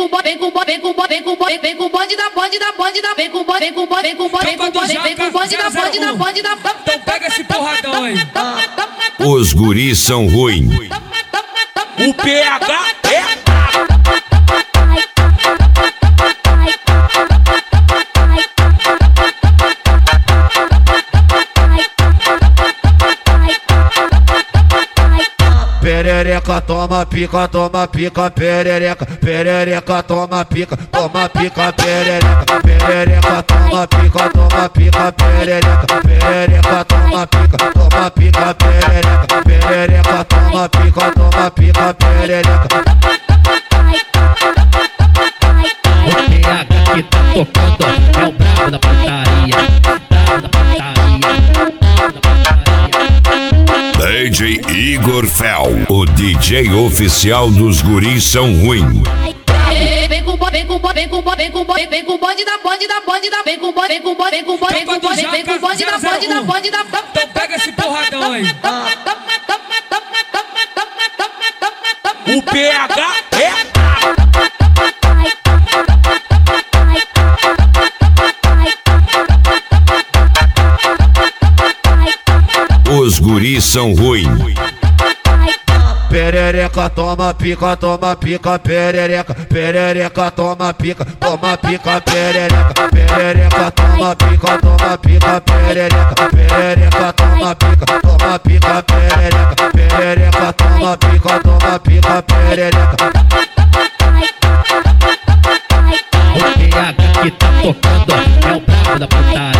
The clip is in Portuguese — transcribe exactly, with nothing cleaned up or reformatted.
com vem com vem com vem com vem com bonde da bonde da bonde da vem com vem com vem com vem com vem com bonde da bonde da bonde da. Então pega esse porradão aí. Os guris são ruins. O P H é perereca, toma pica, toma pica, perereca, perereca, toma pica, toma pica, perereca, perereca, toma pica, toma pica, perereca, perereca, toma pica, toma pica, perereca, perereca, toma pica, toma pica, perereca. O P H que tá tocando é o brabo da putaria, brabo da putaria. D J Igor Fel, o D J oficial dos guris são ruins. Vem com vem com vem com vem com vem com bonde da bonde da bonde da vem com vem com vem com vem com vem com bonde da bonde da bonde da. Então pega esse porradão aí. O P H é Os guris são ruins. Perereca, toma pica, toma pica, perereca, perereca, toma pica, toma pica, perereca, perereca, toma pica, toma pica, perereca, perereca, toma pica, toma pica, perereca, perereca, toma pica, toma pica, perereca. O P H que tá tocando é o brabo da putaria.